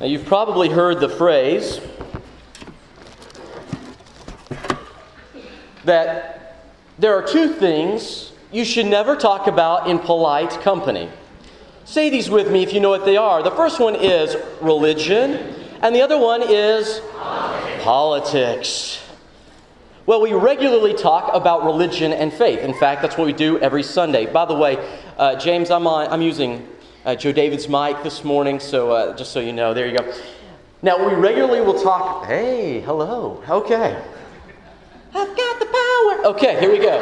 Now, you've probably heard the phrase that there are two things you should never talk about in polite company. Say these with me if you know what they are. The first one is religion, and the other one is politics. Well, we regularly talk about religion and faith. In fact, that's what we do every Sunday. By the way, James, I'm using Joe David's mic this morning, so just so you know, there you go. Now, we regularly will talk. Hey, hello. Okay. I've got the power. Okay, here we go.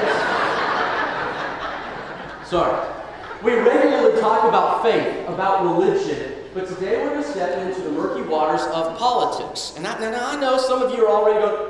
Sorry. We regularly talk about faith, about religion, but today we're going to step into the murky waters of politics. And I know some of you are already going,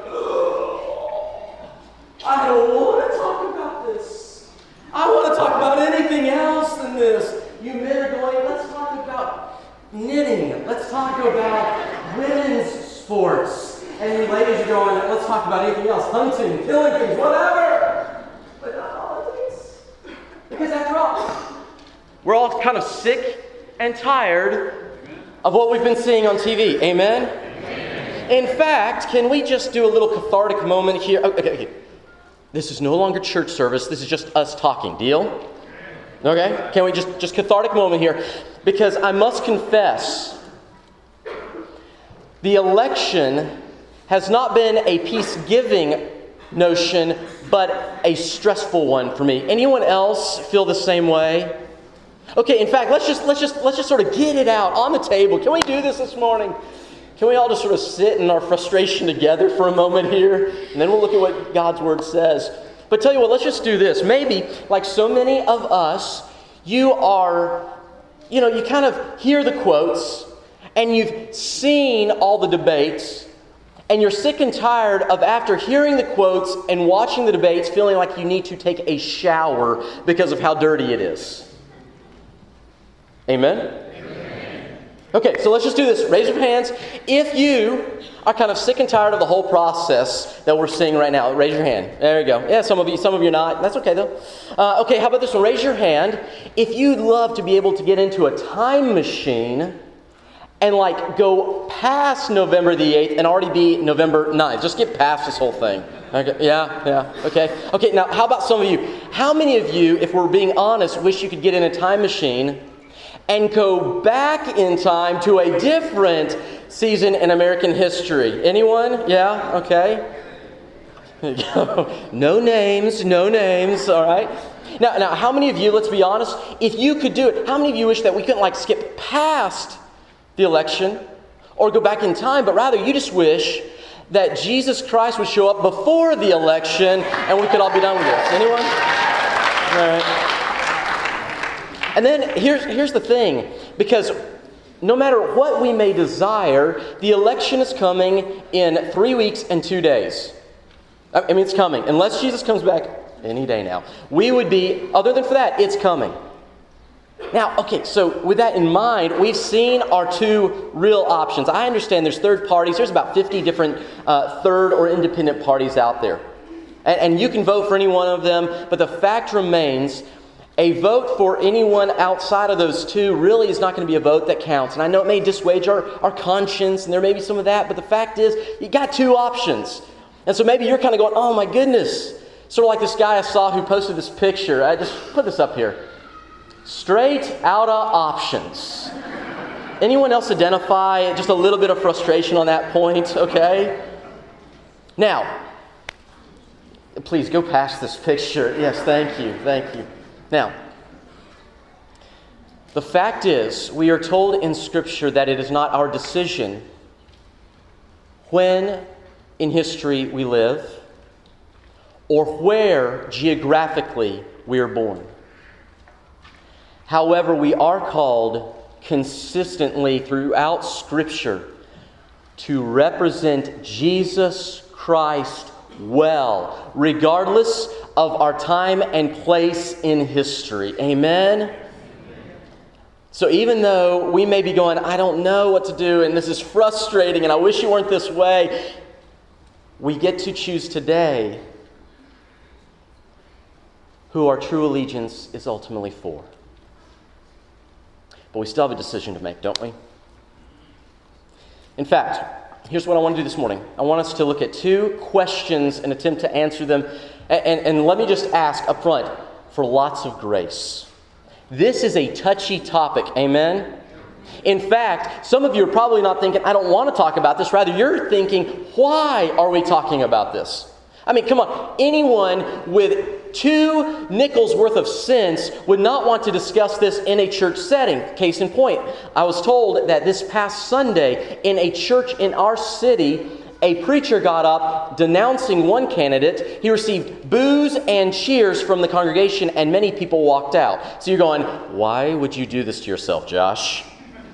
I don't want to talk about this. I want to talk about anything else than this. You men are going, let's talk about knitting. Let's talk about women's sports. And you ladies are going, let's talk about anything else. Hunting, killing things, whatever. But not politics. Because after all, we're all kind of sick and tired of what we've been seeing on TV. Amen? Amen. In fact, can we just do a little cathartic moment here? Okay. This is no longer church service. This is just us talking. Deal? Okay? Can we just cathartic moment here? Because I must confess, the election has not been a peace-giving notion, but a stressful one for me. Anyone else feel the same way? Okay, in fact, let's just sort of get it out on the table. Can we do this morning? Can we all just sort of sit in our frustration together for a moment here? And then we'll look at what God's Word says. But tell you what, let's just do this. Maybe, like so many of us, you kind of hear the quotes, and you've seen all the debates, and you're sick and tired of, after hearing the quotes and watching the debates, feeling like you need to take a shower because of how dirty it is. Amen? Okay, so let's just do this. Raise your hands. If you are kind of sick and tired of the whole process that we're seeing right now, raise your hand. There you go. Yeah, some of you are not. That's okay, though. Okay, how about this one? Raise your hand if you'd love to be able to get into a time machine and go past November the 8th and already be November 9th. Just get past this whole thing. Okay, yeah, okay. Okay, now how about some of you? How many of you, if we're being honest, wish you could get in a time machine and go back in time to a different season in American history? Anyone? Yeah? Okay. No names, all right? Now, how many of you, let's be honest, if you could do it, how many of you wish that we couldn't skip past the election or go back in time, but rather you just wish that Jesus Christ would show up before the election and we could all be done with this? Anyone? All right. And then here's the thing, because no matter what we may desire, the election is coming in 3 weeks and 2 days. I mean, it's coming. Unless Jesus comes back any day now. We would be, other than for that, it's coming. Now, okay, so with that in mind, we've seen our two real options. I understand there's third parties. There's about 50 different third or independent parties out there. And you can vote for any one of them, but the fact remains, a vote for anyone outside of those two really is not going to be a vote that counts. And I know it may dissuade our conscience, and there may be some of that, but the fact is, you got two options. And so maybe you're kind of going, oh my goodness. Sort of like this guy I saw who posted this picture. I just put this up here. Straight outta options. Anyone else identify just a little bit of frustration on that point? Okay. Now, please go past this picture. Yes, thank you. Now, the fact is, we are told in Scripture that it is not our decision when in history we live or where geographically we are born. However, we are called consistently throughout Scripture to represent Jesus Christ well, regardless of our time and place in history. Amen? So even though we may be going, I don't know what to do, and this is frustrating, and I wish you weren't this way, we get to choose today who our true allegiance is ultimately for. But we still have a decision to make, don't we? In fact, here's what I want to do this morning. I want us to look at two questions and attempt to answer them. And let me just ask up front for lots of grace. This is a touchy topic, amen? In fact, some of you are probably not thinking, I don't want to talk about this. Rather, you're thinking, why are we talking about this? I mean, come on. Anyone with 2 nickels worth of sense would not want to discuss this in a church setting. Case in point, I was told that this past Sunday in a church in our city, a preacher got up denouncing one candidate. He received boos and cheers from the congregation, and many people walked out. So you're going, why would you do this to yourself, Josh?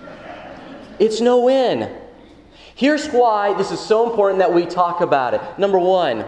It's no win. Here's why this is so important that we talk about it. Number one,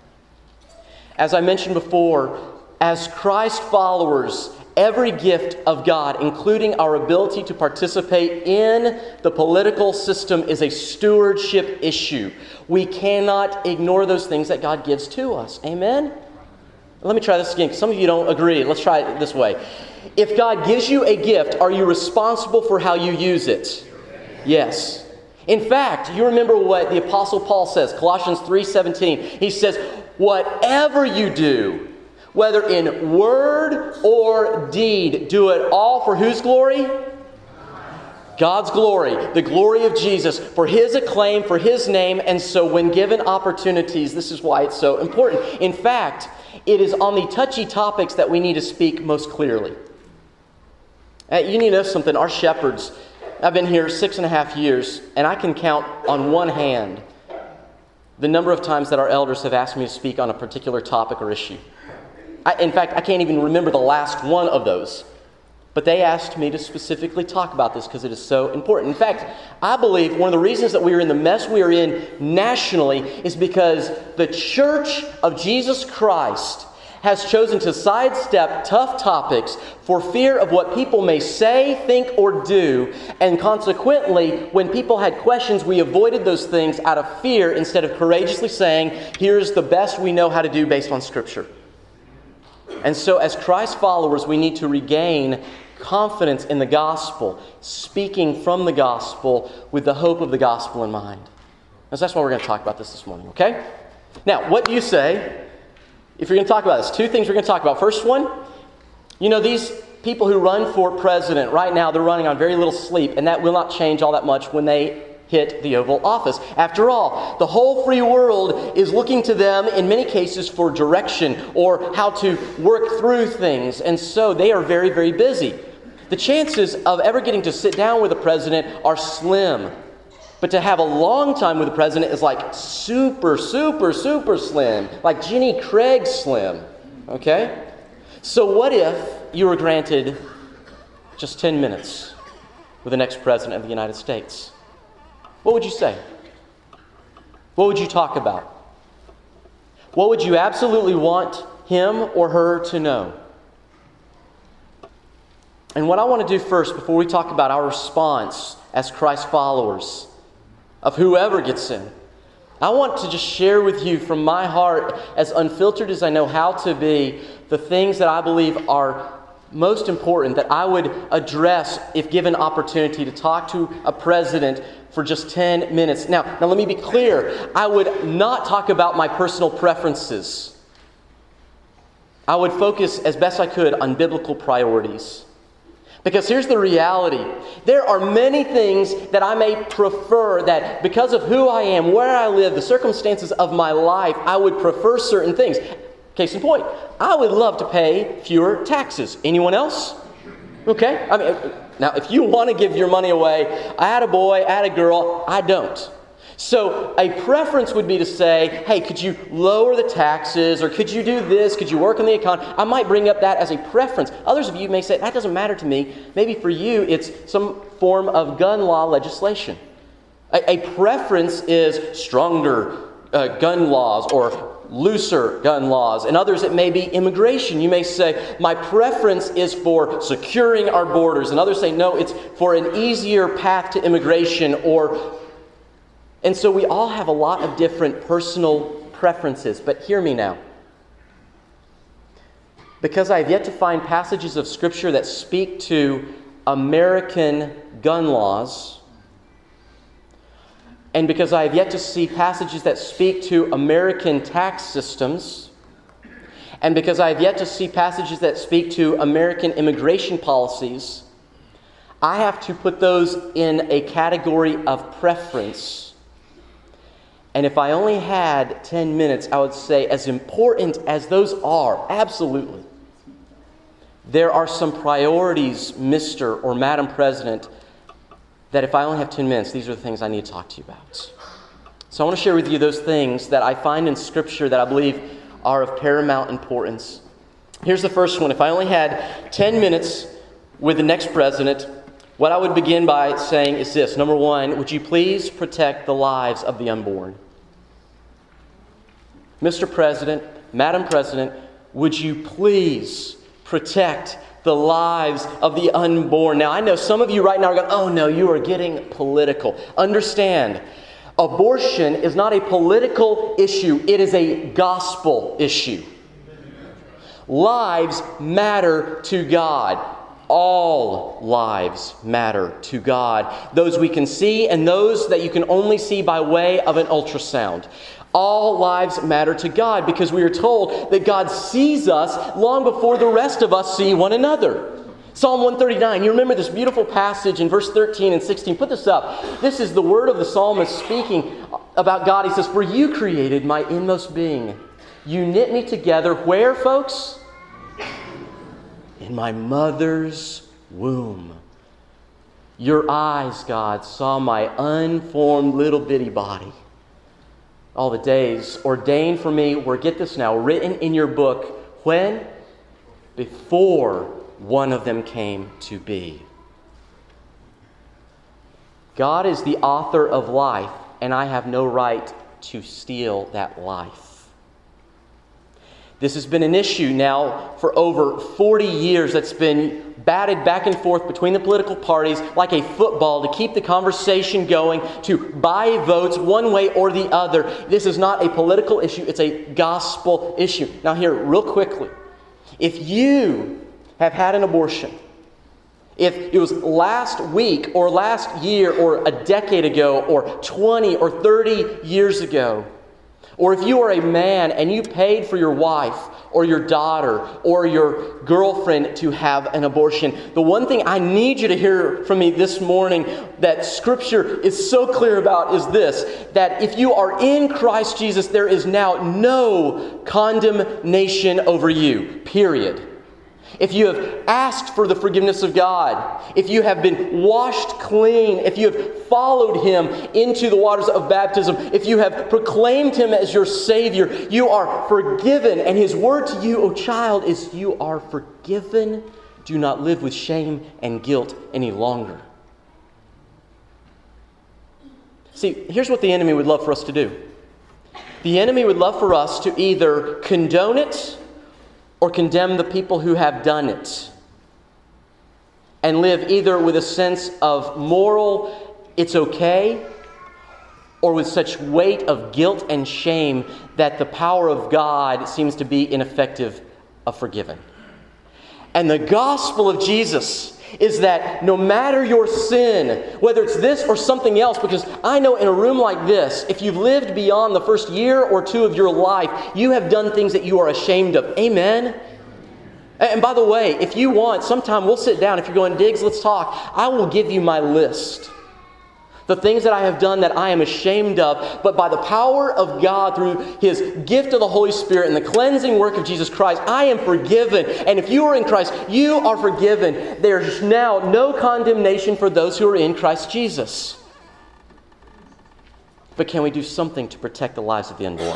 as I mentioned before, as Christ followers, every gift of God, including our ability to participate in the political system, is a stewardship issue. We cannot ignore those things that God gives to us. Amen? Let me try this again, because some of you don't agree. Let's try it this way. If God gives you a gift, are you responsible for how you use it? Yes. In fact, you remember what the Apostle Paul says, Colossians 3:17. He says, whatever you do, whether in word or deed, do it all for whose glory? God's glory, the glory of Jesus, for His acclaim, for His name. And so when given opportunities, this is why it's so important. In fact, it is on the touchy topics that we need to speak most clearly. You need to know something. Our shepherds, I've been here 6.5 years, and I can count on one hand the number of times that our elders have asked me to speak on a particular topic or issue. In fact, I can't even remember the last one of those. But they asked me to specifically talk about this because it is so important. In fact, I believe one of the reasons that we are in the mess we are in nationally is because the Church of Jesus Christ has chosen to sidestep tough topics for fear of what people may say, think, or do. And consequently, when people had questions, we avoided those things out of fear instead of courageously saying, here's the best we know how to do based on Scripture. And so as Christ followers, we need to regain confidence in the gospel, speaking from the gospel with the hope of the gospel in mind. And so that's why we're going to talk about this morning, okay? Now, what do you say if you're going to talk about this? 2 things we're going to talk about. First one, you know, these people who run for president right now, they're running on very little sleep, and that will not change all that much when they hit the Oval Office. After all, the whole free world is looking to them in many cases for direction or how to work through things, and so they are very, very busy. The chances of ever getting to sit down with a president are slim. But to have a long time with the president is like super, super, super slim. Like Jenny Craig slim. Okay? So what if you were granted just 10 minutes with the next president of the United States? What would you say? What would you talk about? What would you absolutely want him or her to know? And what I want to do first, before we talk about our response as Christ followers of whoever gets in, I want to just share with you from my heart, as unfiltered as I know how to be, the things that I believe are most important that I would address if given opportunity to talk to a president for just 10 minutes. Now let me be clear. I would not talk about my personal preferences. I would focus as best I could on biblical priorities. Because here's the reality. There are many things that I may prefer that because of who I am, where I live, the circumstances of my life, I would prefer certain things. Case in point, I would love to pay fewer taxes. Anyone else? Okay. I mean, now if you want to give your money away, I had a boy, I had a girl, I don't. So a preference would be to say, hey, could you lower the taxes, or could you do this, could you work on the economy? I might bring up that as a preference. Others of you may say, that doesn't matter to me. Maybe for you it's some form of gun law legislation. A preference is stronger gun laws or looser gun laws. And others, it may be immigration. You may say, my preference is for securing our borders. And others say, no, it's for an easier path to immigration. And so we all have a lot of different personal preferences. But hear me now. Because I have yet to find passages of Scripture that speak to American gun laws, and because I have yet to see passages that speak to American tax systems, and because I have yet to see passages that speak to American immigration policies, I have to put those in a category of preference. And if I only had 10 minutes, I would say, as important as those are, absolutely, there are some priorities, Mr. or Madam President, that if I only have 10 minutes, these are the things I need to talk to you about. So I want to share with you those things that I find in Scripture that I believe are of paramount importance. Here's the first one. If I only had 10 minutes with the next president, what I would begin by saying is this. Number one, would you please protect the lives of the unborn? Mr. President, Madam President, would you please protect the lives of the unborn? Now, I know some of you right now are going, oh no, you are getting political. Understand, abortion is not a political issue. It is a gospel issue. Lives matter to God. All lives matter to God. Those we can see and those that you can only see by way of an ultrasound. All lives matter to God because we are told that God sees us long before the rest of us see one another. Psalm 139, you remember this beautiful passage in verse 13 and 16. Put this up. This is the word of the psalmist speaking about God. He says, "For you created my inmost being. You knit me together." Where, folks? In my mother's womb. Your eyes, God, saw my unformed little bitty body. All the days ordained for me were, get this now, written in your book. When? Before one of them came to be. God is the author of life, and I have no right to steal that life. This has been an issue now for over 40 years that's been batted back and forth between the political parties like a football to keep the conversation going, to buy votes one way or the other. This is not a political issue, it's a gospel issue. Now here, real quickly, if you have had an abortion, if it was last week or last year or a decade ago or 20 or 30 years ago, or if you are a man and you paid for your wife or your daughter or your girlfriend to have an abortion, the one thing I need you to hear from me this morning that Scripture is so clear about is this, that if you are in Christ Jesus, there is now no condemnation over you, period. If you have asked for the forgiveness of God, if you have been washed clean, if you have followed Him into the waters of baptism, if you have proclaimed Him as your Savior, you are forgiven. And His word to you, O child, is you are forgiven. Do not live with shame and guilt any longer. See, here's what the enemy would love for us to do. The enemy would love for us to either condone it or condemn the people who have done it, and live either with a sense of moral, it's okay, or with such weight of guilt and shame that the power of God seems to be ineffective of forgiving. And the gospel of Jesus is that no matter your sin, whether it's this or something else, because I know in a room like this, if you've lived beyond the first year or two of your life, you have done things that you are ashamed of. Amen? And by the way, if you want, sometime we'll sit down. If you're going, Diggs, let's talk. I will give you my list. The things that I have done that I am ashamed of, but by the power of God through His gift of the Holy Spirit and the cleansing work of Jesus Christ, I am forgiven. And if you are in Christ, you are forgiven. There's now no condemnation for those who are in Christ Jesus. But can we do something to protect the lives of the unborn?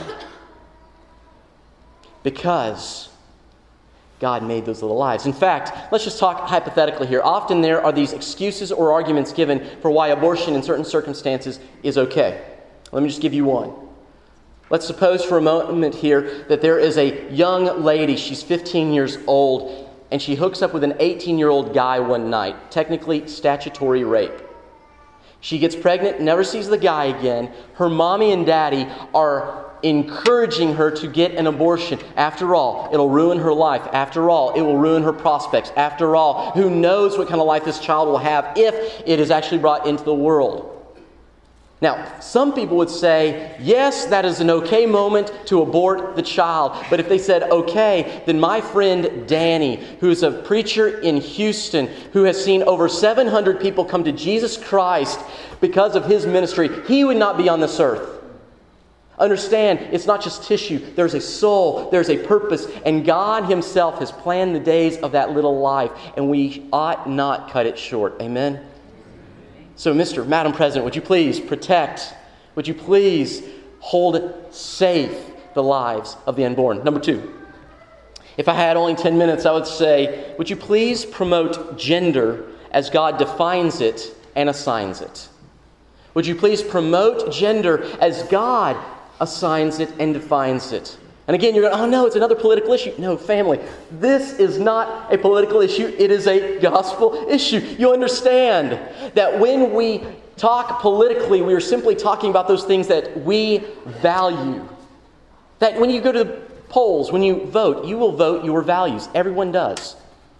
Because God made those little lives. In fact, let's just talk hypothetically here. Often there are these excuses or arguments given for why abortion in certain circumstances is okay. Let me just give you one. Let's suppose for a moment here that there is a young lady, she's 15 years old, and she hooks up with an 18-year-old guy one night. Technically, statutory rape. She gets pregnant, never sees the guy again. Her mommy and daddy are encouraging her to get an abortion. After all, it'll ruin her life. After all, it will ruin her prospects. After all, who knows what kind of life this child will have if it is actually brought into the world. Now, some people would say, yes, that is an okay moment to abort the child. But if they said okay, then my friend Danny, who is a preacher in Houston, who has seen over 700 people come to Jesus Christ because of his ministry, he would not be on this earth. Understand, it's not just tissue. There's a soul, there's a purpose, and God himself has planned the days of that little life, and we ought not cut it short. Amen? So, Madam President, would you please protect, would you please hold safe the lives of the unborn? Number 2, if I had only 10 minutes, I would say, would you please promote gender as God defines it and assigns it? Would you please promote gender as God assigns it and defines it? And again, you're going, oh no, it's another political issue. No, family, this is not a political issue. It is a gospel issue. You understand that when we talk politically, we are simply talking about those things that we value. That when you go to the polls, when you vote, you will vote your values. Everyone does.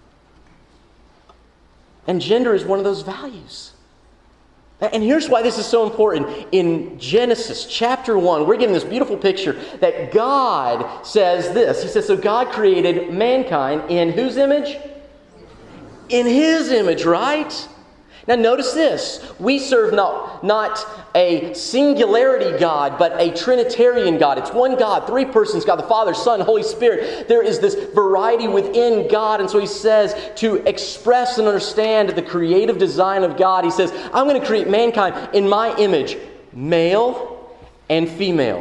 And gender is one of those values. And here's why this is so important. In Genesis chapter 1, we're given this beautiful picture that God says this. He says, so God created mankind in whose image? In his image, right? Now notice this. We serve not a singularity God, but a Trinitarian God. It's one God, 3 persons, God the Father, Son, Holy Spirit. There is this variety within God. And so he says, to express and understand the creative design of God, he says, I'm going to create mankind in my image, male and female.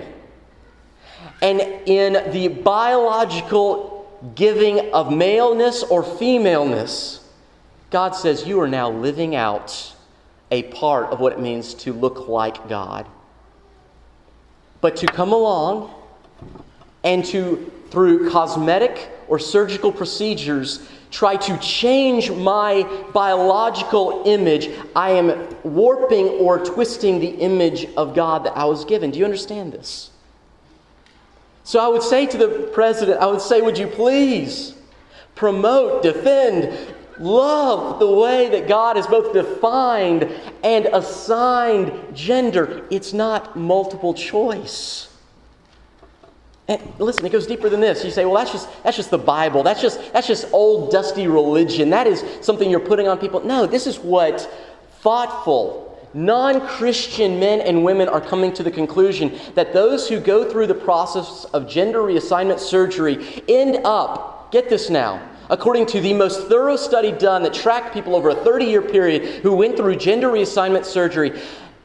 And in the biological giving of maleness or femaleness, God says you are now living out a part of what it means to look like God. But to come along and to, through cosmetic or surgical procedures, try to change my biological image, I am warping or twisting the image of God that I was given. Do you understand this? So I would say to the president, I would say, would you please promote, defend, love the way that God has both defined and assigned gender. It's not multiple choice. And listen, it goes deeper than this. You say, well, that's just the Bible. That's just old dusty religion. That is something you're putting on people. No, this is what thoughtful, non-Christian men and women are coming to the conclusion that those who go through the process of gender reassignment surgery end up, get this now, according to the most thorough study done that tracked people over a 30-year period who went through gender reassignment surgery,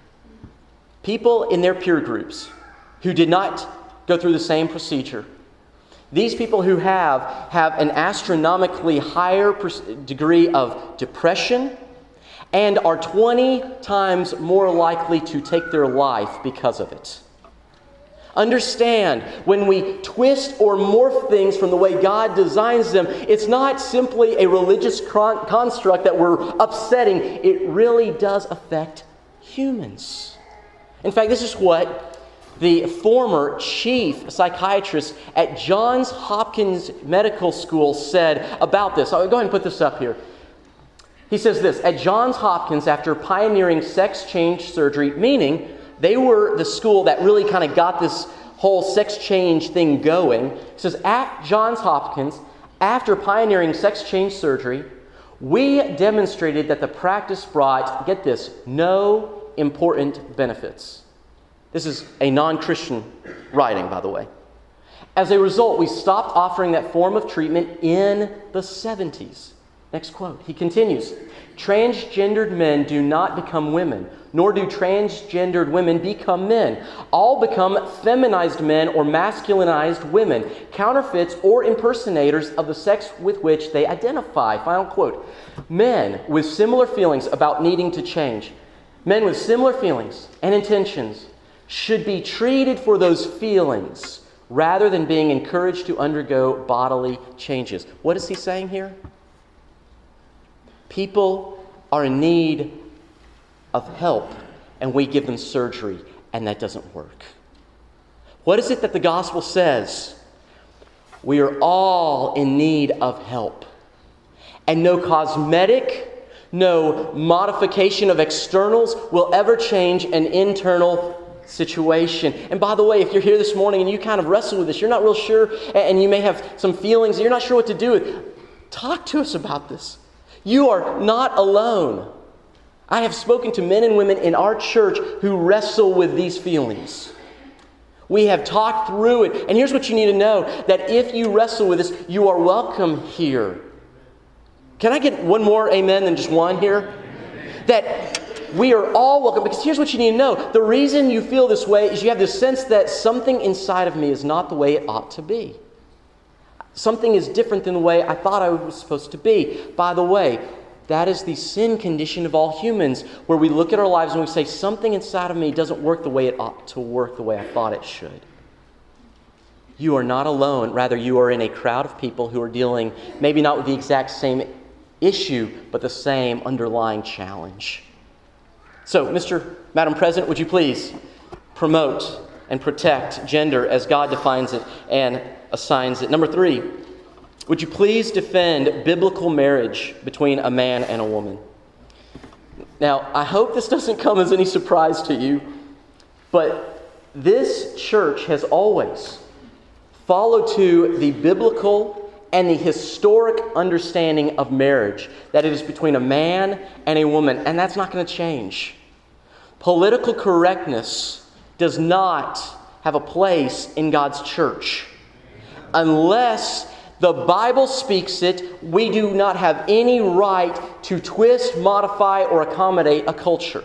people in their peer groups who did not go through the same procedure, these people who have an astronomically higher degree of depression and are 20 times more likely to take their life because of it. Understand, when we twist or morph things from the way God designs them, it's not simply a religious construct that we're upsetting. It really does affect humans. In fact, this is what the former chief psychiatrist at Johns Hopkins Medical School said about this. I'll go ahead and put this up here. He says this, at Johns Hopkins, after pioneering sex change surgery, meaning they were the school that really kind of got this whole sex change thing going. It says, at Johns Hopkins, after pioneering sex change surgery, we demonstrated that the practice brought, get this, no important benefits. This is a non-Christian writing, by the way. As a result, we stopped offering that form of treatment in the 70s. Next quote. He continues, transgendered men do not become women, nor do transgendered women become men. All become feminized men or masculinized women, counterfeits or impersonators of the sex with which they identify. Final quote. Men with similar feelings about needing to change, men with similar feelings and intentions should be treated for those feelings rather than being encouraged to undergo bodily changes. What is he saying here? People are in need of help, and we give them surgery, and that doesn't work. What is it that the gospel says? We are all in need of help. And no cosmetic, No modification of externals will ever change an internal situation. And by the way, if you're here this morning and you kind of wrestle with this, you're not real sure, and you may have some feelings, and you're not sure what to do with, talk to us about this. You are not alone. I have spoken to men and women in our church who wrestle with these feelings. We have talked through it. And here's what you need to know, that if you wrestle with this, you are welcome here. Can I get one more amen than just one here? That we are all welcome, because here's what you need to know. The reason you feel this way is you have this sense that something inside of me is not the way it ought to be. Something is different than the way I thought I was supposed to be. By the way, that is the sin condition of all humans, where we look at our lives and we say, something inside of me doesn't work the way it ought to work, the way I thought it should. You are not alone. Rather, you are in a crowd of people who are dealing maybe not with the exact same issue, but the same underlying challenge. So, Madam President, would you please promote and protect gender as God defines it and assigns it? Number 3, would you please defend biblical marriage between a man and a woman? Now, I hope this doesn't come as any surprise to you, but this church has always followed to the biblical and the historic understanding of marriage, that it is between a man and a woman, and that's not going to change. Political correctness does not have a place in God's church. Unless the Bible speaks it, we do not have any right to twist, modify, or accommodate a culture.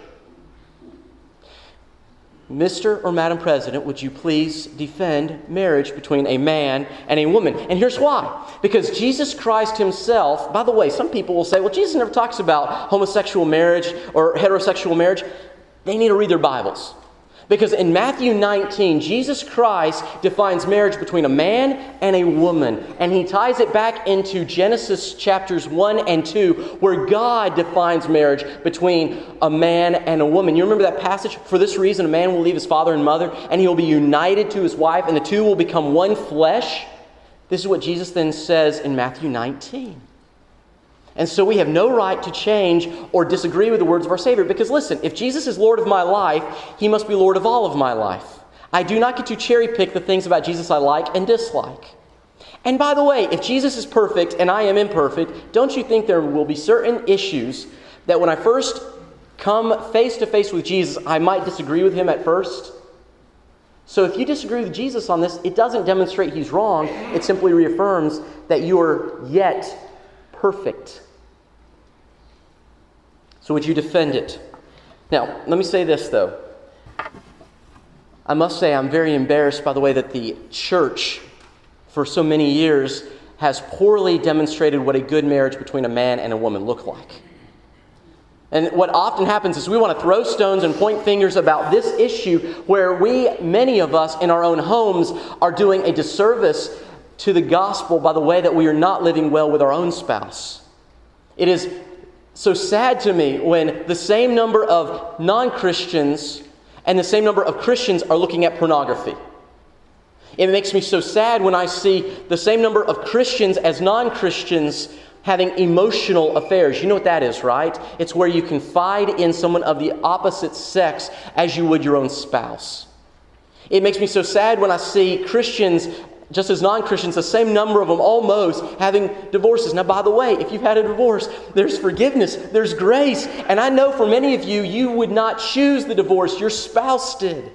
Mr. or Madam President, would you please defend marriage between a man and a woman? And here's why. Because Jesus Christ himself, by the way, some people will say, well, Jesus never talks about homosexual marriage or heterosexual marriage. They need to read their Bibles. Because in Matthew 19, Jesus Christ defines marriage between a man and a woman. And he ties it back into Genesis chapters 1 and 2, where God defines marriage between a man and a woman. You remember that passage? For this reason, a man will leave his father and mother, and he will be united to his wife, and the two will become one flesh. This is what Jesus then says in Matthew 19. And so we have no right to change or disagree with the words of our Savior. Because listen, if Jesus is Lord of my life, he must be Lord of all of my life. I do not get to cherry pick the things about Jesus I like and dislike. And by the way, if Jesus is perfect and I am imperfect, don't you think there will be certain issues that when I first come face to face with Jesus, I might disagree with him at first? So if you disagree with Jesus on this, it doesn't demonstrate he's wrong. It simply reaffirms that you are yet perfect. So would you defend it? Now, let me say this, though. I must say I'm very embarrassed by the way that the church, for so many years, has poorly demonstrated what a good marriage between a man and a woman look like. And what often happens is we want to throw stones and point fingers about this issue where many of us in our own homes, are doing a disservice to the gospel by the way that we are not living well with our own spouse. It is so sad to me when the same number of non-Christians and the same number of Christians are looking at pornography. It makes me so sad when I see the same number of Christians as non-Christians having emotional affairs. You know what that is, right? It's where you confide in someone of the opposite sex as you would your own spouse. It makes me so sad when I see Christians, just as non-Christians, the same number of them almost having divorces. Now, by the way, if you've had a divorce, there's forgiveness, there's grace. And I know for many of you, you would not choose the divorce. Your spouse did.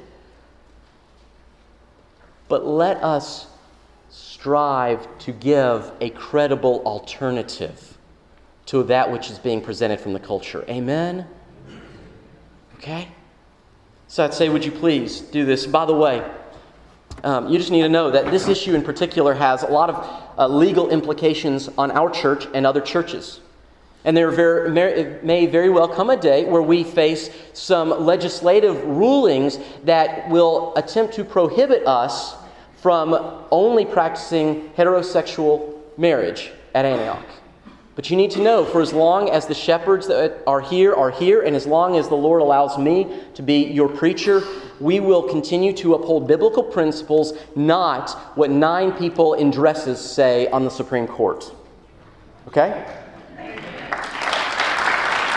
But let us strive to give a credible alternative to that which is being presented from the culture. Amen? Okay? So I'd say, would you please do this? By the way, you just need to know that this issue in particular has a lot of legal implications on our church and other churches. And there may very well come a day where we face some legislative rulings that will attempt to prohibit us from only practicing heterosexual marriage at Antioch. But you need to know, for as long as the shepherds that are here, and as long as the Lord allows me to be your preacher, we will continue to uphold biblical principles, not what 9 people in dresses say on the Supreme Court. Okay?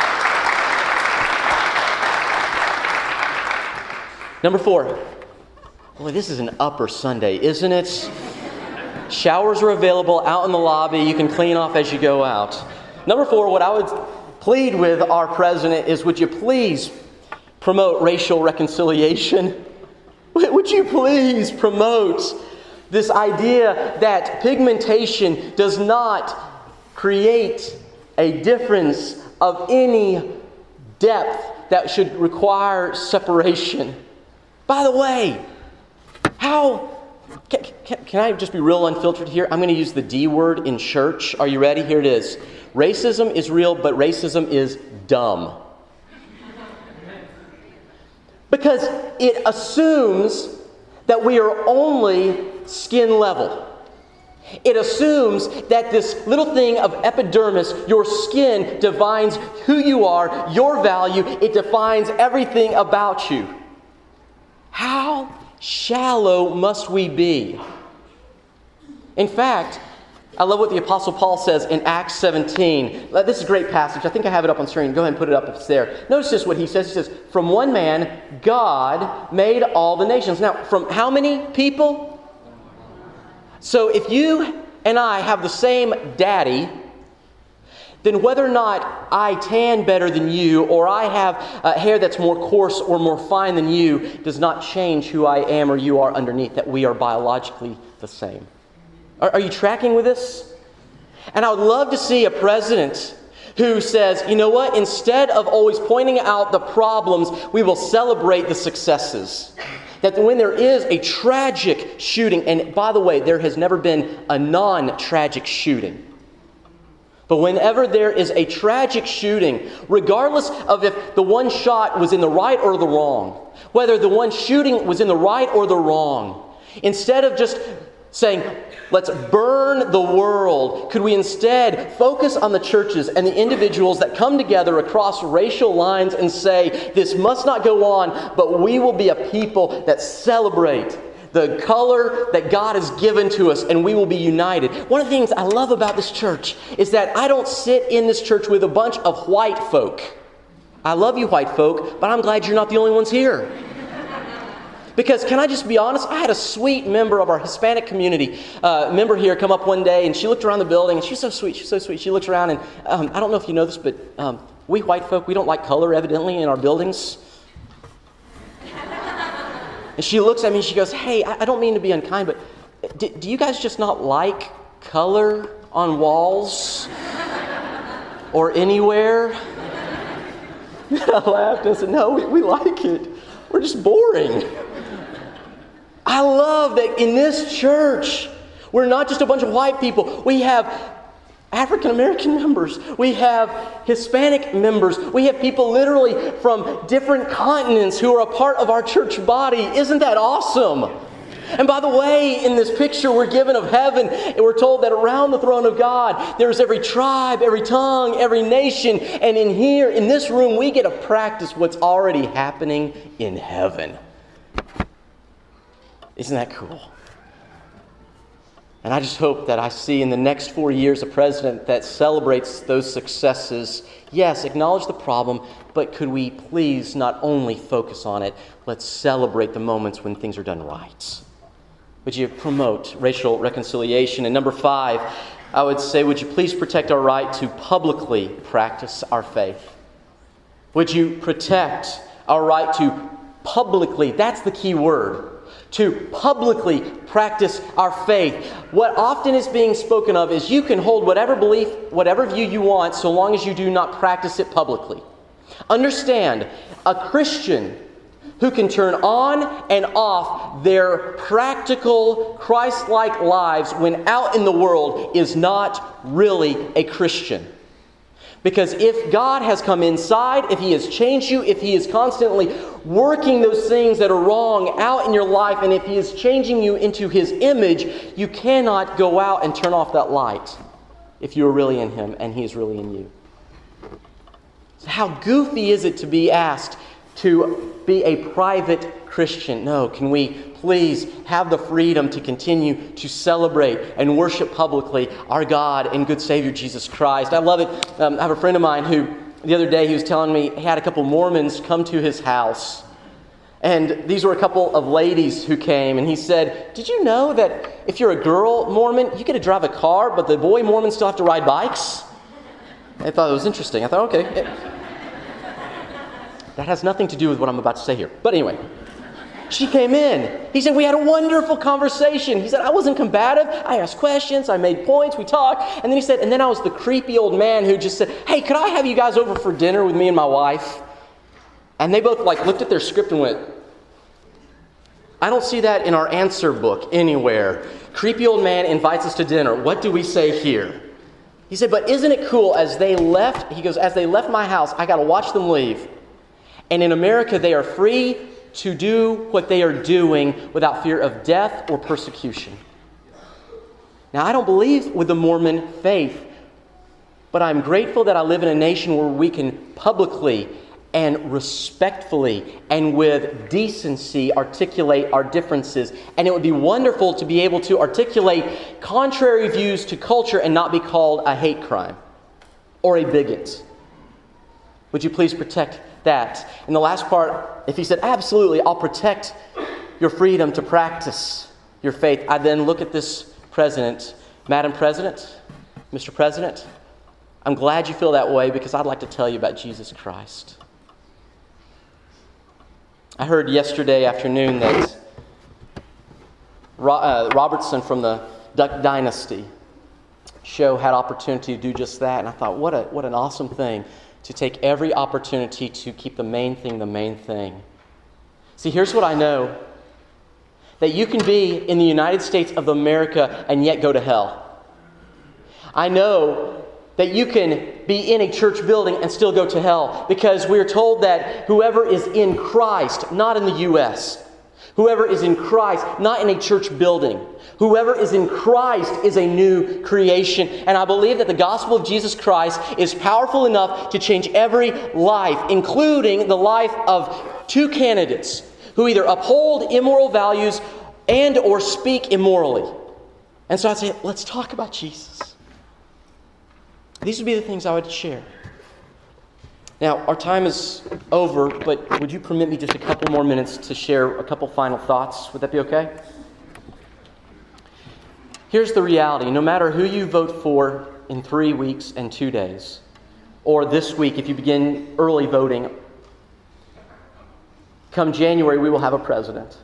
Number 4. Boy, this is an upper Sunday, isn't it? Showers are available out in the lobby. You can clean off as you go out. Number 4, what I would plead with our president is, would you please promote racial reconciliation? Would you please promote this idea that pigmentation does not create a difference of any depth that should require separation? By the way, can I just be real unfiltered here? I'm going to use the D word in church. Are you ready? Here it is. Racism is real, but racism is dumb. Because it assumes that we are only skin level. It assumes that this little thing of epidermis, your skin, defines who you are, your value. It defines everything about you. How shallow must we be? In fact, I love what the Apostle Paul says in Acts 17. This is a great passage. I think I have it up on screen. Go ahead and put it up if it's there. Notice this, what he says. He says, from one man, God made all the nations. Now, from how many people? So if you and I have the same daddy, then whether or not I tan better than you or I have hair that's more coarse or more fine than you does not change who I am or you are underneath, that we are biologically the same. Are you tracking with this? And I would love to see a president who says, you know what, instead of always pointing out the problems, we will celebrate the successes. That when there is a tragic shooting, and by the way, there has never been a non-tragic shooting. But whenever there is a tragic shooting, regardless of if the one shot was in the right or the wrong, whether the one shooting was in the right or the wrong, instead of just saying, let's burn the world, could we instead focus on the churches and the individuals that come together across racial lines and say, this must not go on, but we will be a people that celebrate the color that God has given to us, and we will be united. One of the things I love about this church is that I don't sit in this church with a bunch of white folk. I love you white folk, but I'm glad you're not the only ones here. Because can I just be honest? I had a sweet member of our Hispanic community, member here, come up one day, and she looked around the building, and she's so sweet, she's so sweet. She looks around, and I don't know if you know this, but we white folk, we don't like color, evidently, in our buildings. And she looks at me and she goes, hey, I don't mean to be unkind, but do you guys just not like color on walls or anywhere? And I laughed and I said, no, we like it. We're just boring. I love that in this church, we're not just a bunch of white people. We have African American members. We have Hispanic members. We have people literally from different continents who are a part of our church body. Isn't that awesome? And by the way, in this picture we're given of heaven, and we're told that around the throne of God, there's every tribe, every tongue, every nation. And in here, in this room, we get to practice what's already happening in heaven. Isn't that cool? And I just hope that I see in the next 4 years a president that celebrates those successes. Yes, acknowledge the problem, but could we please not only focus on it, let's celebrate the moments when things are done right. Would you promote racial reconciliation? And number 5, I would say, would you please protect our right to publicly practice our faith? Would you protect our right to publicly, that's the key word, to publicly practice our faith. What often is being spoken of is you can hold whatever belief, whatever view you want, so long as you do not practice it publicly. Understand, a Christian who can turn on and off their practical, Christ-like lives when out in the world is not really a Christian. Because if God has come inside, if He has changed you, if He is constantly working those things that are wrong out in your life, and if He is changing you into His image, you cannot go out and turn off that light if you are really in Him and He is really in you. So how goofy is it to be asked to be a private Christian? No, can we please have the freedom to continue to celebrate and worship publicly our God and good Savior Jesus Christ? I love it. I have a friend of mine who the other day he was telling me he had a couple Mormons come to his house. And these were a couple of ladies who came, and he said, did you know that if you're a girl Mormon, you get to drive a car, but the boy Mormons still have to ride bikes? I thought it was interesting. I thought, okay. That has nothing to do with what I'm about to say here. But anyway, she came in. He said, we had a wonderful conversation. He said, I wasn't combative. I asked questions. I made points. We talked. And then he said, and then I was the creepy old man who just said, hey, could I have you guys over for dinner with me and my wife? And they both looked at their script and went, I don't see that in our answer book anywhere. Creepy old man invites us to dinner. What do we say here? He said, but isn't it cool as they left, he goes, as they left my house, I got to watch them leave. And in America, they are free to do what they are doing without fear of death or persecution. Now, I don't believe with the Mormon faith, but I'm grateful that I live in a nation where we can publicly and respectfully and with decency articulate our differences. And it would be wonderful to be able to articulate contrary views to culture and not be called a hate crime or a bigot. Would you please protect that? And the last part, if he said, absolutely, I'll protect your freedom to practice your faith, I then look at this president, Madam President, Mr. President, I'm glad you feel that way because I'd like to tell you about Jesus Christ. I heard yesterday afternoon that Robertson from the Duck Dynasty show had opportunity to do just that. And I thought, what an awesome thing to take every opportunity to keep the main thing the main thing. See, here's what I know. That you can be in the United States of America and yet go to hell. I know that you can be in a church building and still go to hell because we're told that whoever is in Christ, not in the U.S., whoever is in Christ, not in a church building, whoever is in Christ is a new creation. And I believe that the gospel of Jesus Christ is powerful enough to change every life, including the life of two candidates who either uphold immoral values and or speak immorally. And so I'd say, let's talk about Jesus. These would be the things I would share. Now, our time is over, but would you permit me just a couple more minutes to share a couple final thoughts? Would that be okay? Here's the reality. No matter who you vote for in 3 weeks and 2 days, or this week if you begin early voting, come January we will have a president.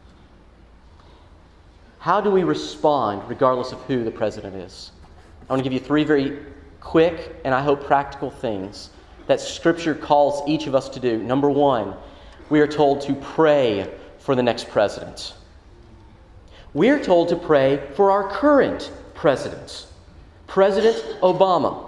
How do we respond regardless of who the president is? I want to give you 3 very quick and I hope practical things that Scripture calls each of us to do. Number 1, we are told to pray for the next president. We are told to pray for our current president, President Obama.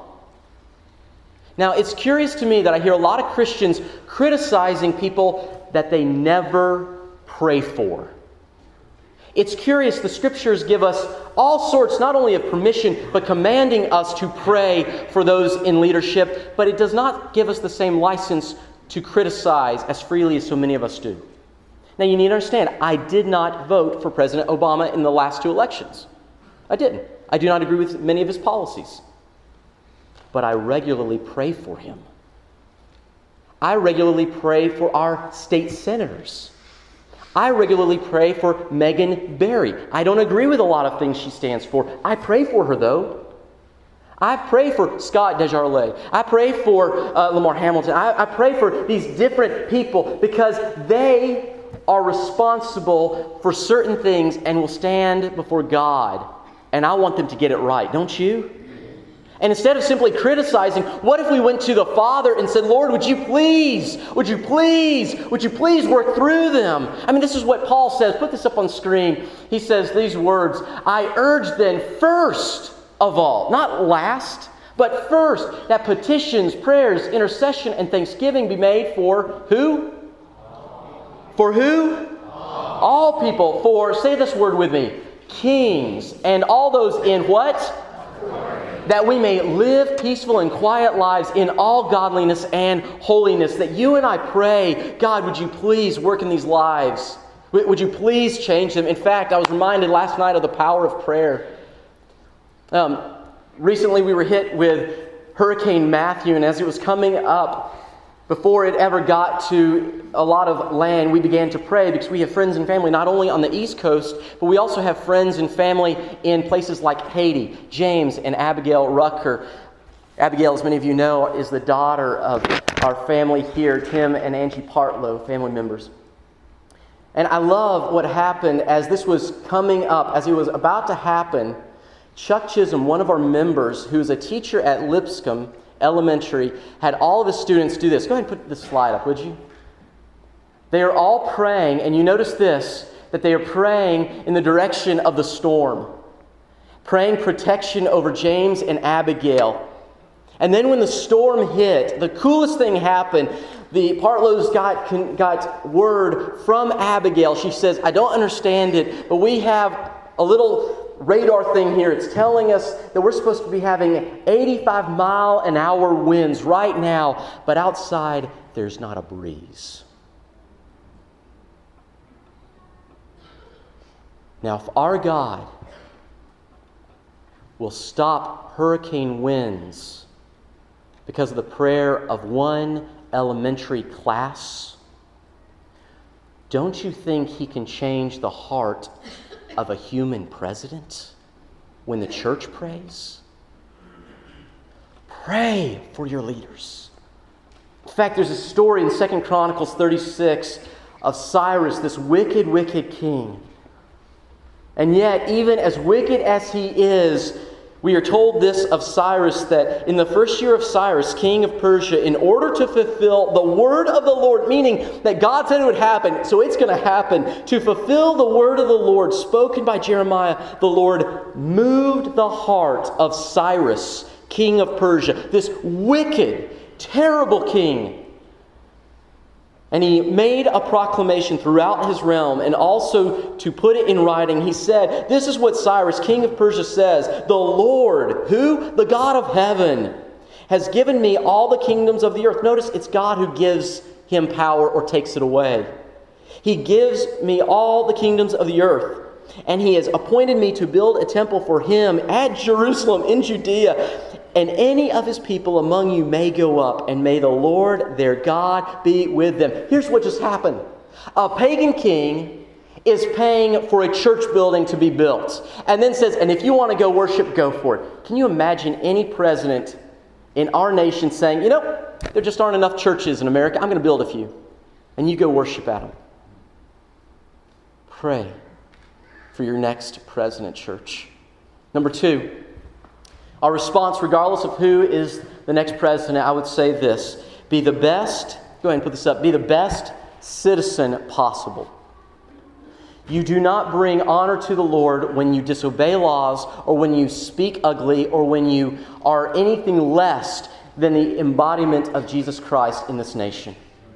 Now, it's curious to me that I hear a lot of Christians criticizing people that they never pray for. It's curious, the Scriptures give us all sorts, not only of permission, but commanding us to pray for those in leadership, but it does not give us the same license to criticize as freely as so many of us do. Now, you need to understand, I did not vote for President Obama in the last 2 elections. I didn't. I do not agree with many of his policies. But I regularly pray for him. I regularly pray for our state senators. I regularly pray for Megan Barry. I don't agree with a lot of things she stands for. I pray for her, though. I pray for Scott Desjardins. I pray for Lamar Hamilton. I pray for these different people because they are responsible for certain things and will stand before God. And I want them to get it right, don't you? And instead of simply criticizing, what if we went to the Father and said, Lord, would you please work through them? I mean, this is what Paul says. Put this up on screen. He says these words, I urge then first of all, not last, but first, that petitions, prayers, intercession, and thanksgiving be made for who? For who? All people. For, say this word with me, kings, and all those in what? That we may live peaceful and quiet lives in all godliness and holiness. That you and I pray, God, would you please work in these lives? Would you please change them? In fact, I was reminded last night of the power of prayer. Recently we were hit with Hurricane Matthew, and as it was coming up Before it ever got to a lot of land, we began to pray because we have friends and family not only on the East Coast, but we also have friends and family in places like Haiti. James and Abigail Rucker. Abigail, as many of you know, is the daughter of our family here, Tim and Angie Partlow, family members. And I love what happened as this was coming up, as it was about to happen. Chuck Chisholm, one of our members, who's a teacher at Lipscomb Elementary, had all of his students do this. Go ahead and put this slide up, would you? They are all praying, and you notice this, that they are praying in the direction of the storm, praying protection over James and Abigail. And then when the storm hit, the coolest thing happened. The Partlows got word from Abigail. She says, I don't understand it, but we have a little radar thing here. It's telling us that we're supposed to be having 85-mile-an-hour winds right now, but outside there's not a breeze. Now, if our God will stop hurricane winds because of the prayer of one elementary class, don't you think He can change the heart of a human president when the church prays? Pray for your leaders. In fact, there's a story in 2 Chronicles 36 of Cyrus, this wicked, wicked king. And yet, even as wicked as he is, we are told this of Cyrus, that in the first year of Cyrus, king of Persia, in order to fulfill the word of the Lord, meaning that God said it would happen, so it's going to happen, to fulfill the word of the Lord spoken by Jeremiah, the Lord moved the heart of Cyrus, king of Persia, this wicked, terrible king. And he made a proclamation throughout his realm, and also to put it in writing, he said, this is what Cyrus, king of Persia, says. The Lord, who? The God of heaven, has given me all the kingdoms of the earth. Notice it's God who gives him power or takes it away. He gives me all the kingdoms of the earth. And he has appointed me to build a temple for him at Jerusalem in Judea. And any of his people among you may go up, and may the Lord their God be with them. Here's what just happened. A pagan king is paying for a church building to be built, and then says, and if you want to go worship, go for it. Can you imagine any president in our nation saying, you know, there just aren't enough churches in America, I'm going to build a few, and you go worship at them? Pray for your next president, church. Number 2, our response, regardless of who is the next president, I would say this: be the best, go ahead and put this up, be the best citizen possible. You do not bring honor to the Lord when you disobey laws, or when you speak ugly, or when you are anything less than the embodiment of Jesus Christ in this nation.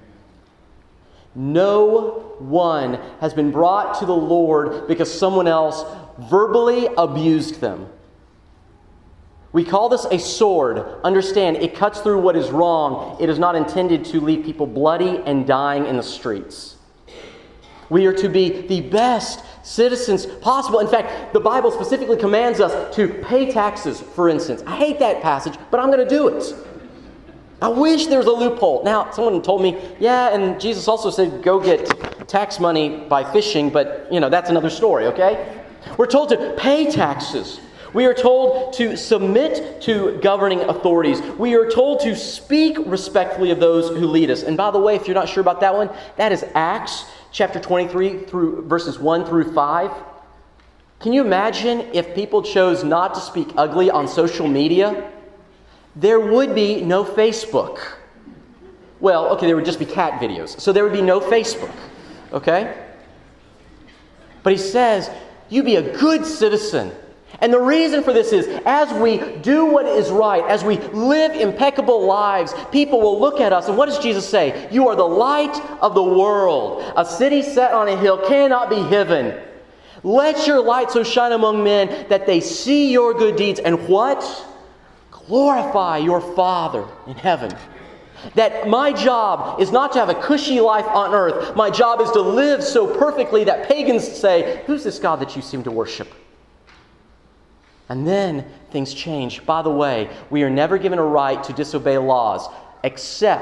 No one has been brought to the Lord because someone else verbally abused them. We call this a sword. Understand, it cuts through what is wrong. It is not intended to leave people bloody and dying in the streets. We are to be the best citizens possible. In fact, the Bible specifically commands us to pay taxes, for instance. I hate that passage, but I'm going to do it. I wish there was a loophole. Now, someone told me, yeah, and Jesus also said go get tax money by fishing, but, that's another story, okay? We're told to pay taxes. We are told to submit to governing authorities. We are told to speak respectfully of those who lead us. And by the way, if you're not sure about that one, that is Acts chapter 23 through verses 1 through 5. Can you imagine if people chose not to speak ugly on social media? There would be no Facebook. Well, okay, there would just be cat videos. So there would be no Facebook. Okay? But he says, you be a good citizen. And the reason for this is, as we do what is right, as we live impeccable lives, people will look at us, and what does Jesus say? You are the light of the world. A city set on a hill cannot be hidden. Let your light so shine among men that they see your good deeds, and what? Glorify your Father in heaven. That my job is not to have a cushy life on earth. My job is to live so perfectly that pagans say, who's this God that you seem to worship? And then things change. By the way, we are never given a right to disobey laws except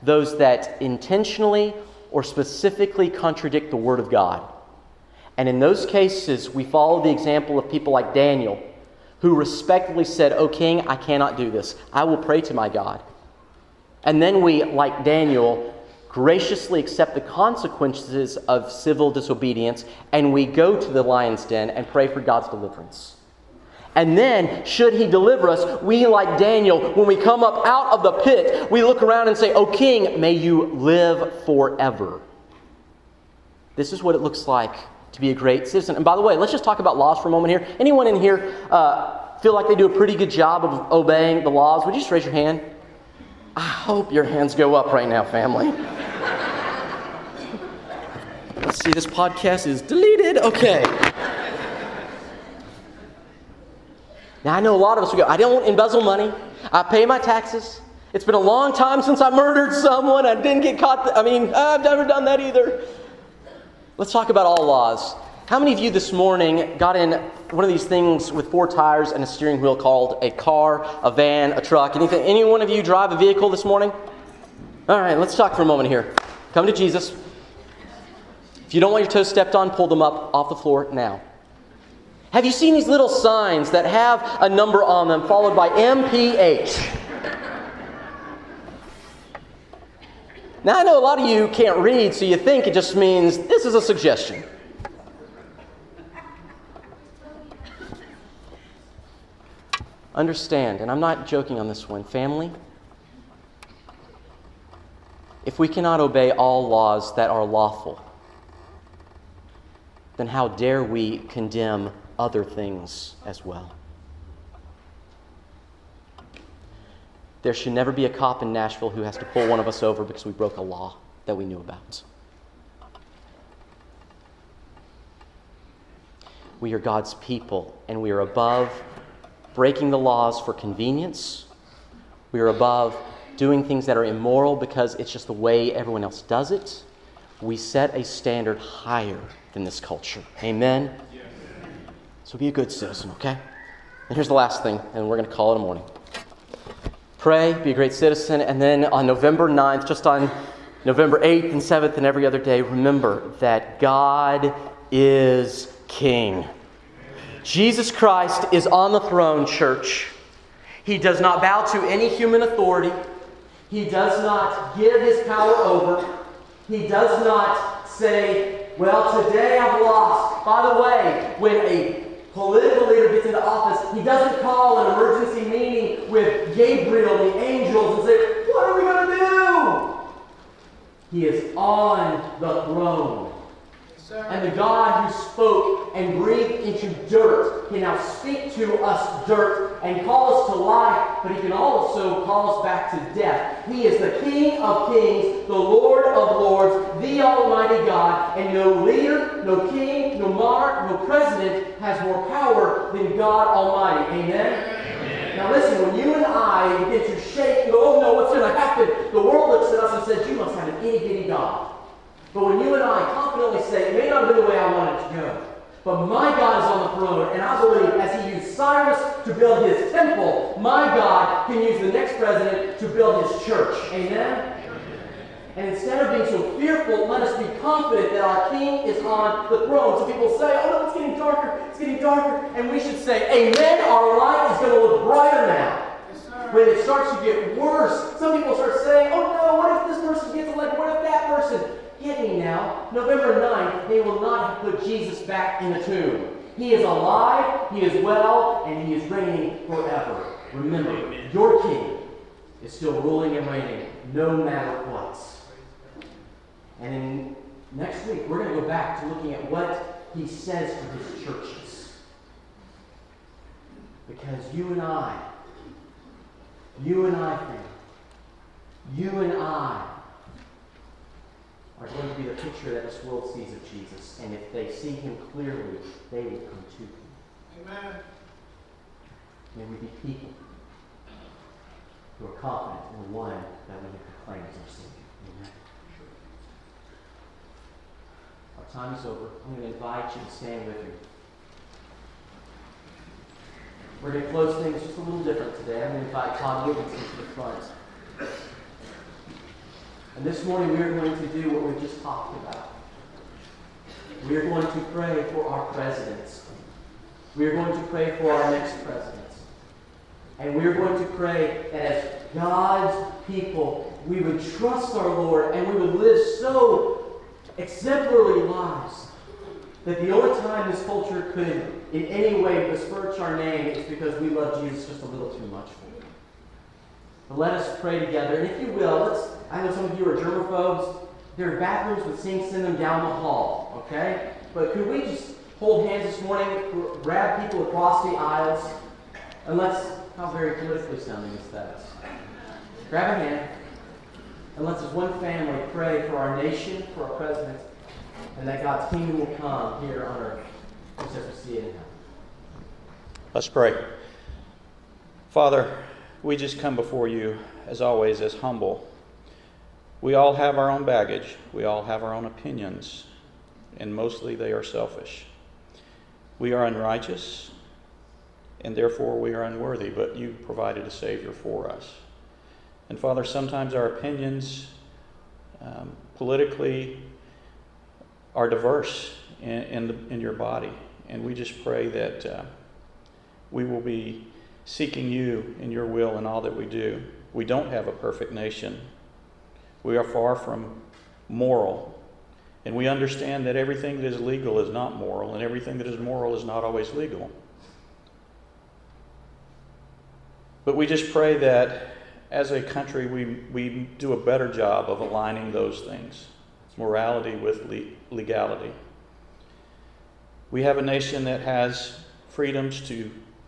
those that intentionally or specifically contradict the Word of God. And in those cases, we follow the example of people like Daniel, who respectfully said, "O king, I cannot do this. I will pray to my God." And then we, like Daniel, graciously accept the consequences of civil disobedience, and we go to the lion's den and pray for God's deliverance. And then, should he deliver us, we, like Daniel, when we come up out of the pit, we look around and say, "O king, may you live forever." This is what it looks like to be a great citizen. And by the way, let's just talk about laws for a moment here. Anyone in here feel like they do a pretty good job of obeying the laws? Would you just raise your hand? I hope your hands go up right now, family. Let's see, this podcast is deleted. Okay. Now, I know a lot of us would go, "I don't embezzle money. I pay my taxes. It's been a long time since I murdered someone. I didn't get caught. I've never done that either." Let's talk about all laws. How many of you this morning got in one of these things with 4 tires and a steering wheel called a car, a van, a truck? Anything? Any one of you drive a vehicle this morning? All right, let's talk for a moment here. Come to Jesus. If you don't want your toes stepped on, pull them up off the floor now. Have you seen these little signs that have a number on them followed by MPH? Now, I know a lot of you can't read, so you think it just means this is a suggestion. Understand, and I'm not joking on this one, family, if we cannot obey all laws that are lawful, then how dare we condemn other things as well? There should never be a cop in Nashville who has to pull one of us over because we broke a law that we knew about. We are God's people, and we are above breaking the laws for convenience. We are above doing things that are immoral because it's just the way everyone else does it. We set a standard higher than this culture. Amen? Yes. So be a good citizen, okay? And here's the last thing, and we're going to call it a morning. Pray, be a great citizen, and then on November 9th, just on November 8th and 7th and every other day, remember that God is King. Jesus Christ is on the throne, church. He does not bow to any human authority. He does not give his power over. He does not say, "Well, today I've lost." By the way, when a political leader gets into office, he doesn't call an emergency meeting with Gabriel and the angels and say, "What are we going to do?" He is on the throne. And the God who spoke and breathed into dirt can now speak to us dirt and call us to life, but he can also call us back to death. He is the King of kings, the Lord of lords, the Almighty God, and no leader, no king, no monarch, no president has more power than God Almighty. Amen? Now listen, when you and I begin to shake and go, "Oh no, what's going to happen?" The world looks at us and says, "You must have an itty-bitty God." But when you and I confidently say, "It may not have been the way I wanted it to go, but my God is on the throne," and I believe as he used Cyrus to build his temple, my God can use the next president to build his church. Amen? And instead of being so fearful, let us be confident that our King is on the throne. So people say, "Oh no, it's getting darker, it's getting darker." And we should say, "Amen, our light is going to look brighter now." When it starts to get worse, some people start saying, "Oh no, what if this person gets elected? What if that person?" Get me now. November 9th, they will not have put Jesus back in the tomb. He is alive, he is well, and he is reigning forever. Remember, your King is still ruling and reigning, no matter what. And next week, we're going to go back to looking at what he says to his churches. Because you and I, friend, you and I are going to be the picture that this world sees of Jesus. And if they see him clearly, they will come to him. Amen. May we be people who are confident in the one that we have proclaimed as our Savior. Amen. Our time is over. I'm going to invite you to stand with me. We're going to close things just a little different today. I'm going to invite Todd Wilkinson to the front. And this morning we are going to do what we've just talked about. We are going to pray for our presidents. We are going to pray for our next presidents. And we are going to pray that as God's people, we would trust our Lord and we would live so exemplary lives that the only time this culture could in any way besmirch our name is because we love Jesus just a little too much for him. But let us pray together. And if you will, I know some of you are germaphobes. There are bathrooms with sinks in them down the hall, okay? But could we just hold hands this morning, grab people across the aisles, and let's, how very politically sounding is that? Grab a hand, and let's as one family pray for our nation, for our president, and that God's kingdom will come here on earth, just as we see it in heaven. Let's pray. Father, we just come before you, as always, as humble. We all have our own baggage. We all have our own opinions, and mostly they are selfish. We are unrighteous, and therefore we are unworthy, but you provided a Savior for us. And Father, sometimes our opinions politically are diverse in your body, and we just pray that we will be seeking you in your will in all that we do. We don't have a perfect nation. We are far from moral. And we understand that everything that is legal is not moral, and everything that is moral is not always legal. But we just pray that as a country we do a better job of aligning those things, morality with legality. We have a nation that has freedoms to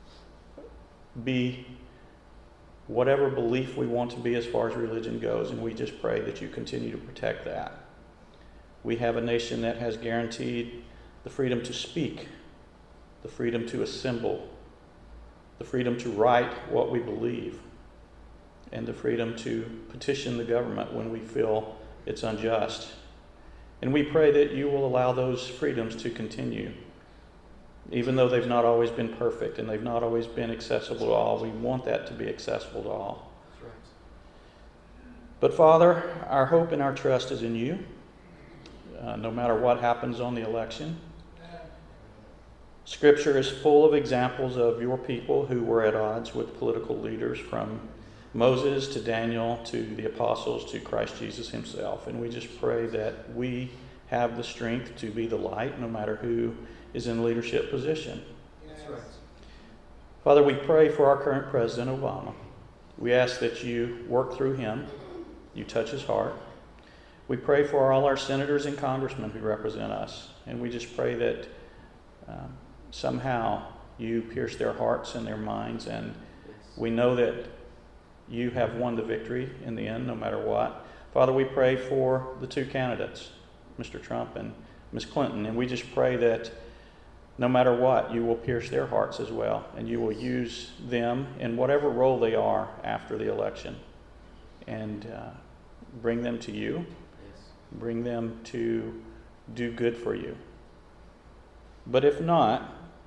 be whatever belief we want to be as far as religion goes, and we just pray that you continue to protect that. We have a nation that has guaranteed the freedom to speak, the freedom to assemble, the freedom to write what we believe, and the freedom to petition the government when we feel it's unjust. And we pray that you will allow those freedoms to continue. Even though they've not always been perfect and they've not always been accessible to all, we want that to be accessible to all. That's right. But Father, our hope and our trust is in you, no matter what happens on the election. Scripture is full of examples of your people who were at odds with political leaders, from Moses to Daniel to the apostles to Christ Jesus himself. And we just pray that we have the strength to be the light no matter who is in leadership position. That's right. Father, we pray for our current President Obama. We ask that you work through him, you touch his heart. We pray for all our senators and congressmen who represent us, and we just pray that somehow you pierce their hearts and their minds, and we know that you have won the victory in the end, no matter what. Father, we pray for the two candidates, Mr. Trump and Ms. Clinton, and we just pray that no matter what, you will pierce their hearts as well, and you will use them in whatever role they are after the election, and bring them to you, bring them to do good for you. But if not,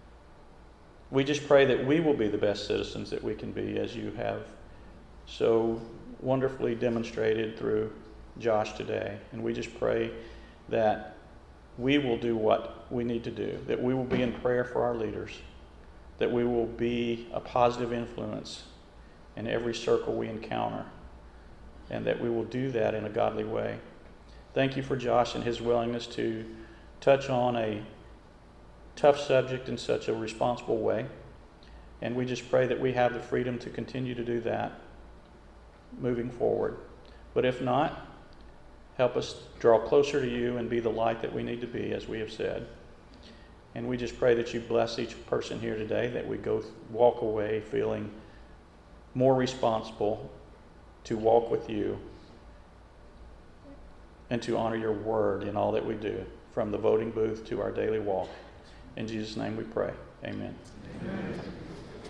we just pray that we will be the best citizens that we can be, as you have so wonderfully demonstrated through Josh today. And we just pray that we will do what we need to do, that we will be in prayer for our leaders, that we will be a positive influence in every circle we encounter, and that we will do that in a godly way. Thank you for Josh and his willingness to touch on a tough subject in such a responsible way. And we just pray that we have the freedom to continue to do that moving forward. But if not, help us draw closer to you and be the light that we need to be, as we have said. And we just pray that you bless each person here today, that we walk away feeling more responsible to walk with you and to honor your word in all that we do, from the voting booth to our daily walk. In Jesus' name we pray. Amen. Amen.